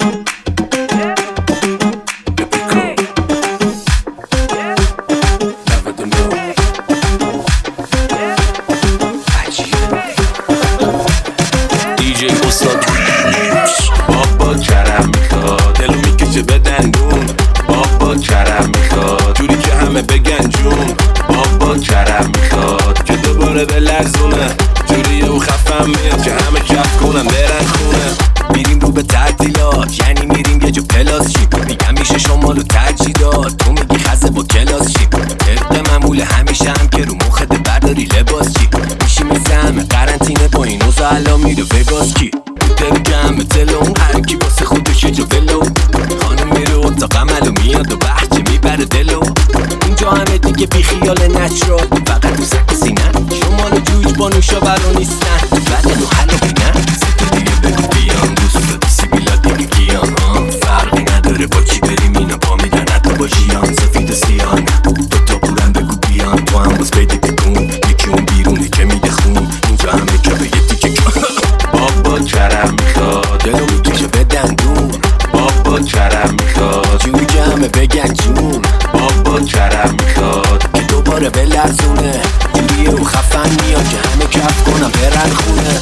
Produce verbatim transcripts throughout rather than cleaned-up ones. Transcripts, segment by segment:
بابا کرم میخواد دلو میکشه به دندون. بابا کرم میخواد جوری که همه بگن جون. بابا کرم میخواد که دوباره به لرزونه، جوری او خفم میاد که همه کف کنن برن خونه. میریم رو به تعطیلات، یعنی میریم یه جو پلاس شیم. میگم میشه شمالو ترجیح داد، تو میگی خزه با کلاس شیم. طبق معمول همیشه هم که رو مخت برداری لباس چی میشیم زمه قرنطینه با این اوزا الان میره وگاس کی دل جمع تلون هر کی واسه خودش یه جو ولو. خانم میره اتاق عملو میاد و بحجه میبره دلو. اینجا همه دیگه بی خیال نچرال، فقط رو سک سینه. شمال جوج با نوشابرا نیستن، بدن و حل و بینن. سکه دیگه بگو بیان دوست دیسی بیلا دیگه گیان. فرقی نداره با چی بریم اینا با میدن حتی با جیان. سفید و سیان دوتا بورن بگو بیان، تو هم باز بیدی بگون. یکی اون بیرونه که میده خون، اینجا همه که به یه تیکه کن. بابا کرم میخواد دلو میکشه به دندون. بابا کرم میخواد جوری که همه بگن جون. بابا کرم میخواد که دوباره به لرزونه، جوری او خفن میاد که همه کف کنم برن خونه.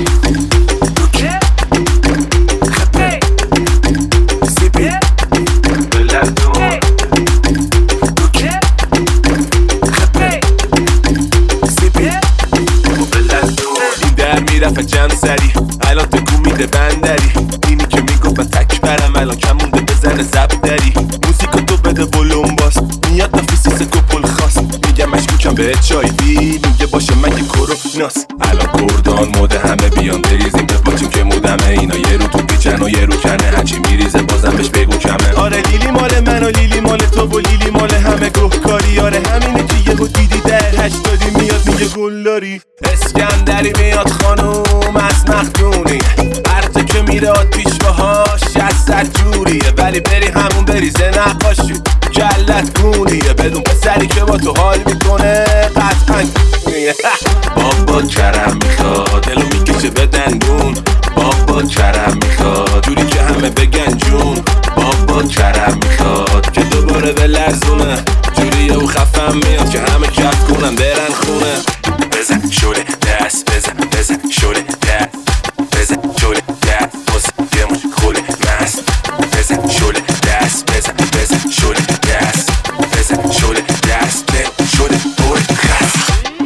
میرفت جمع سری الان تکون میده بندری. اینی که میگفت من تک برم الان کم مونده بزنه زب دری. موزیکا تو بده ولوم باس، میاد نفیسی سکو پل خواست. میگم مشکوکم به چای بی، میگه باشه من یه کروناس. الان کردان موده همه بیان بریزیم به پاچیم که مودمه. اینا یه رو تو پیچن و یه رو کنه، هرچی میریزه بازم بهش بگو کمه. آره لیلی مال من و لیلی مال تو و لیلی مال همه گهکاری. آره همینه که یهو دیدی در هشتادی میاد میگه گلداری. اسکندری میاد خانوم از مخدونی، هرچه که میره آد پیشواهاش از سر جوریه. ولی بری همون بریزه نقاشی کلت گونیه، بدون پسری که با تو حال میکنه قطعا گونیه. بابا کرم میخواد دلو میکشه به دندون. بابا کرم میخواد جوری که همه بگن جون. بابا کرم میخواد که دوباره به لرزونه، جوری او خفم میاد که همه کف کنن برن خونه. بزن شوله دست بزن بزن شوله دست بزن شوله دست بزن یه مش خوله مست. بزن شوله دست بزن بزن شوله دست بزن شوله دست بزن شوله بوی خست.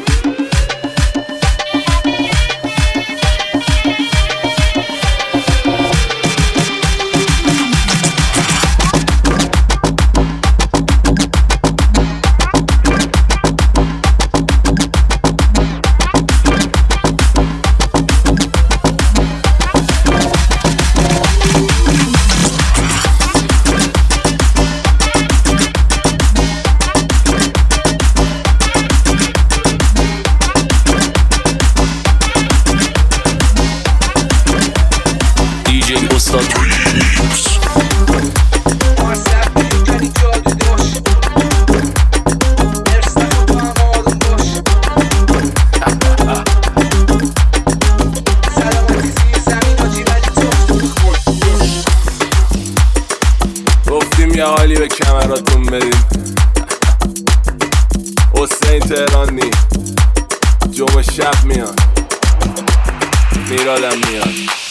گفتیم یه حالی به کمراتون بدیم. حسین تهرانی جمعه شب میاد، میرادم میاد.